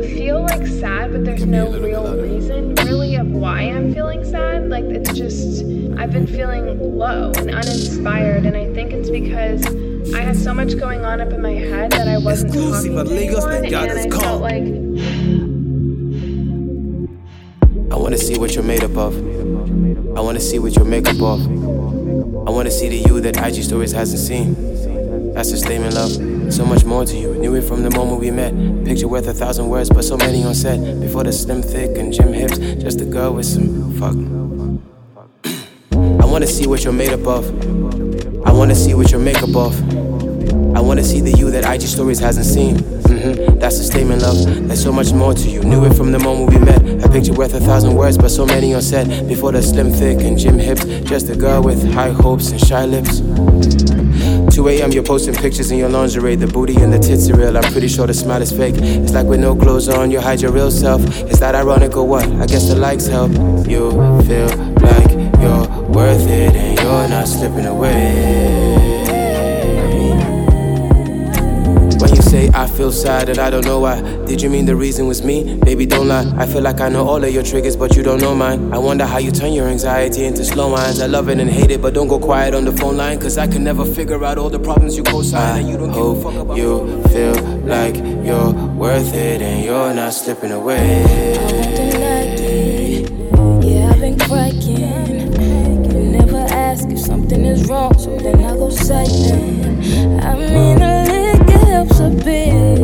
feel like sad, but there's no real reason really of why I'm feeling sad. Like it's just, I've been feeling low and uninspired, and I think it's because I had so much going on up in my head that I wasn't talking to anyone, and I felt like... I wanna see what you're made up of. I wanna see what your makeup off. I wanna see the you that IG stories hasn't seen. That's a statement, love. So much more to you. Knew it from the moment we met. Picture worth 1,000 words, but so many on set. Before the slim, thick, and gym hips, just a girl with some fuck. I wanna see what you're made up of. I wanna see what your makeup off. I wanna see the you that IG stories hasn't seen. That's a statement, love. There's so much more to you. Knew it from the moment we met. A picture worth 1,000 words, but so many on set. Before the slim, thick, and gym hips, just a girl with high hopes and shy lips. 2 a.m. you're posting pictures in your lingerie. The booty and the tits are real. I'm pretty sure the smile is fake. It's like with no clothes on, you hide your real self. Is that ironic or what? I guess the likes help. You feel like you're worth it and you're not slipping away. When you say I feel sad and I don't know why, did you mean the reason was me? Baby, don't lie. I feel like I know all of your triggers, but you don't know mine. I wonder how you turn your anxiety into slow wines. I love it and hate it, but don't go quiet on the phone line, cause I can never figure out all the problems you co-sign. And you don't give a fuck about. You feel like you're worth it and you're not slipping away. I won't deny it. Yeah, I've been cracking. You never ask if something is wrong, so then I go silent. I mean, helps a bit,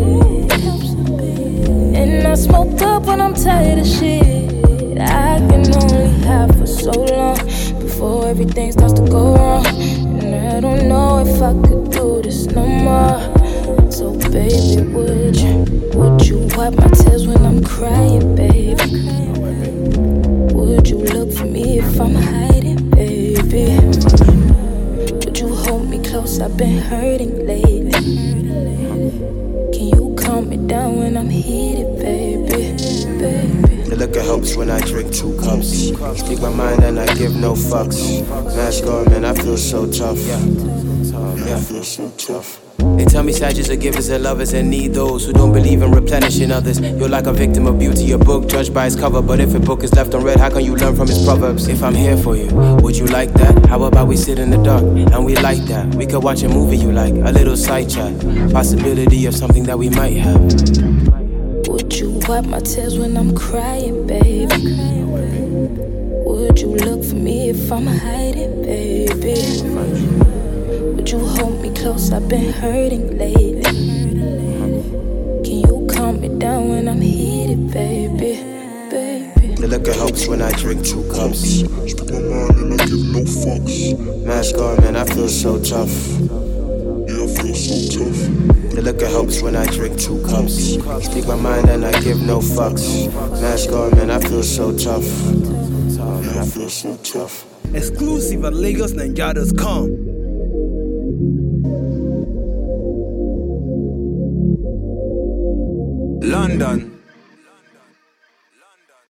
and I smoke up when I'm tired of shit. I can only have for so long before everything starts to go wrong, and I don't know if I could do this no more. So baby, would you wipe my tears when I'm crying, baby? Would you look for me if I'm hiding, baby? Would you hold me close? I've been hurting lately. Can you calm me down when I'm heated, baby, baby? The liquor helps when I drink 2 cups. Speak my mind and I give no fucks. Mask on, man, I feel so tough. Yeah, I feel so tough. They tell me savages are givers and lovers and need those who don't believe in replenishing others. You're like a victim of beauty, a book judged by its cover. But if a book is left unread, how can you learn from its proverbs? If I'm here for you, would you like that? How about we sit in the dark and we like that? We could watch a movie you like, a little side chat. Possibility of something that we might have. Would you wipe my tears when I'm crying, baby? Would you look for me if I'm hiding, baby? Would you hold me close? I've been hurting lately. Can you calm me down when I'm heated, baby, baby? The liquor helps when I drink 2 cups. Speak my mind and I give no fucks. Mask on, man, I feel so tough. Yeah, I feel so tough. The liquor helps when I drink 2 cups. Speak my mind and I give no fucks. Mask on, man, I feel so tough. Yeah, I feel so tough. Exclusive at LagosNinjadas.com. London.